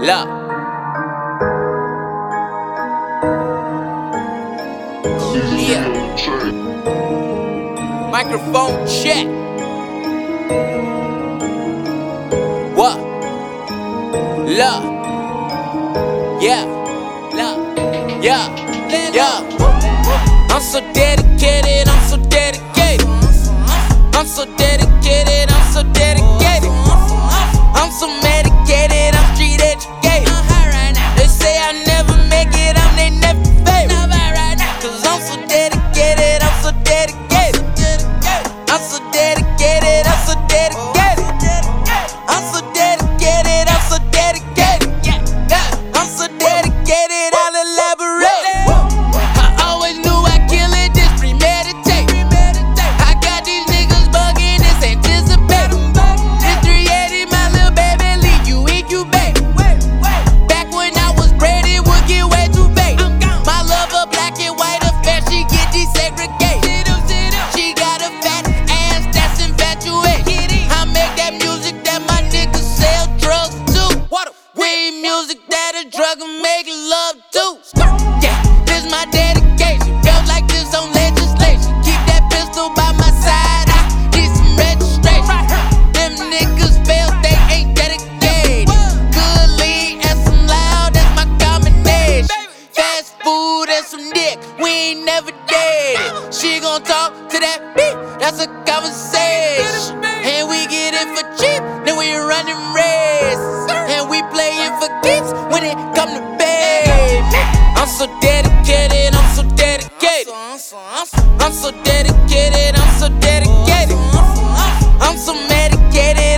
Look. Yeah. Microphone check. What? Look. Yeah. Look. Yeah. Yeah. I'm so dedicated. I'm so dedicated. I'm so dedicated. I'm so dedicated. I'm so medicated. I'm street educated. They say I never make it. I'm they never favorite. Cause I'm so dedicated. I'm so dedicated. I'm so dedicated. I'm so dedicated. I'm so dedicated. I'm so dedicated. I'm so dedicated. I'll elaborate. I always knew I'd kill it. This premeditate. I got these niggas bugging. This anticipate. This 380, my little baby, leave you incubate. Back when I was bred, it would get way too big. My lover, black and white affair, she get desegregated. She got a fat ass, that's infatuation. I make that music that my niggas sell drugs to. Weed music that a drug and make love to. Yeah, this my dedication. Felt like this on legislation. Keep that pistol by my side. I need some registration. Them niggas fail, they ain't dedicated. Good lean and some loud, that's my combination. Fast food and some dick, we ain't never dated. She gon' talk to that beat, that's a conversation. And we get it for cheap, then we running races. And we playin' for keeps when it come to baby. I'm so dedicated, I'm so dedicated. I'm so dedicated, I'm so dedicated. I'm so medicated.